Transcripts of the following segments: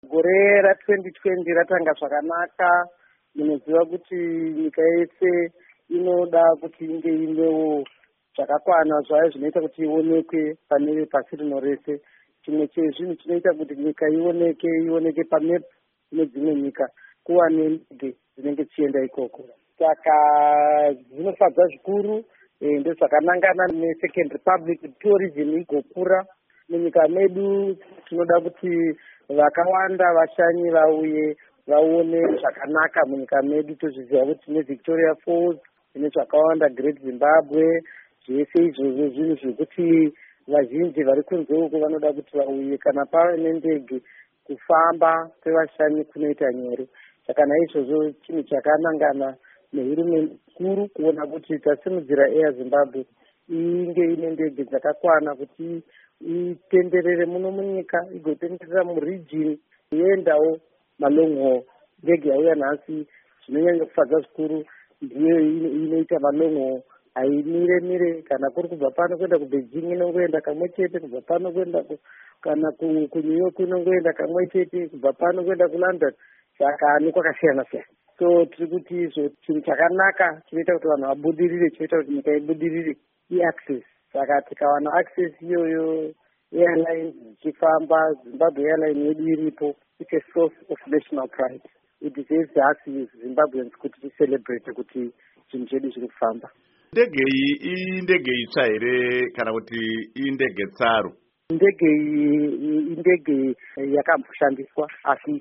Gore ra2020 ratanga zvakanaka. Munoziva kuti nyika yese inoda kuti inge inewo zvakakwana zvayo zvinoita kuti ionekwe pane pasi rino rese. Chimwe chezvinhu chinoita kuti nyika ioneke pamepo nedzimwe nyika kuva nendege dzinenge dzichienda ikoko. Saka zvinofadza zvikuru ndezvakanangana neSecond Republic tourism igokura munyika medu. Tinoda kuti vakawanda vashanyi vauye vaone zvakanaka munyika medu. Tozviziva kuti tine Victoria Falls, tine zvakawanda, Great Zimbabwe, zvese izvozvo zvinhu zvekuti vazhinji vari kunze uko vanoda kuti vauye. Kana pava nendege kufamba kwevashanyi kunoita nyore. Saka naizvozvo chinhu chakanangana nehurumende kuru kuona kuti tasimudzira Air Zimbabwe inge ine ndege dzakakwana kuti itenderere muno munyika, igotenderera muregini, iendawo malong haul. Ndege yauya nhasi zvinonyanya kufadza zvikuru ndiyo inoita malong haul. Haimire kana kuri kubva pano kuenda kuBeijing inongoenda kamwe chete, kubva pano kuenda kana kuNew York inongoenda kamwe chete, kubva pano kuenda kuLondon. Saka nekwakasiyana siyana. So tiri kuti izvo chinhu chakanaka chinoita kuti vanhu vabudirire, chinoita kuti nyika ibudirire iaccess. Saka tikawana access iyoyo, airlines dzichifamba, Zimbabwe Airline yedu iripo, it's a source of national pride. It deserves us Zimbabweans kuti ticelebrate kuti chinhu chedu chiri kufamba. Ndege iyi indege itsva here kana kuti indege tsaru? Ndege iyi indege yakamboshandiswa asi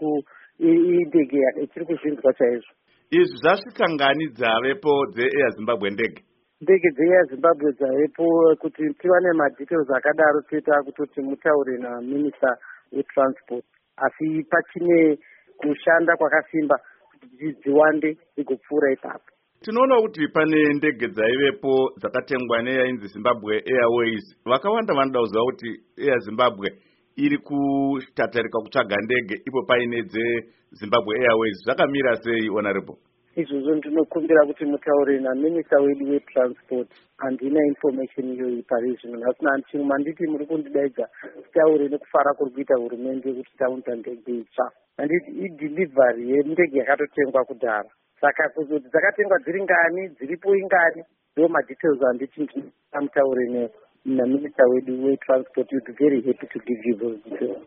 indege ichiri kuzvinzwa chaizvo. Izvi zvasvika ngani dzavepo dzeAir Zimbabwe ndege dzeAir Zimbabwe dzavepo? Kuti tiwane madetails akadaro toita kutoti mutaure naMinister weTransport, asi pachine kushanda kwakasimba kuti dziwande igopfuura ipapo. Tinoona kuti pane ndege dzaivepo dzakatengwa neyainzi Zimbabwe Airways. Vakawanda vanoda kuziva kuti Air Zimbabwe iri kutatarika kutsvaga ndege ipo paine dzeZimbabwe Airways. Zvakamira sei, Honorable? Izvozvo ndinokumbira kuti mutaure naMinister wedu weTransport. Handina information iyoyi pari zvino. Hasina chimwe manditi muri kundidaidza titaure nekufara kuri kuita hurumende kuti taunza ndege itsva. Handiti idelivery yendege yakatotengwa kudhara. Saka kuzoti dzakatengwa dziri ngani, dziripo ingani, ndo madetails handiti ndinamutaure naMinister wedu weTransport. You'd be very happy to give you those details.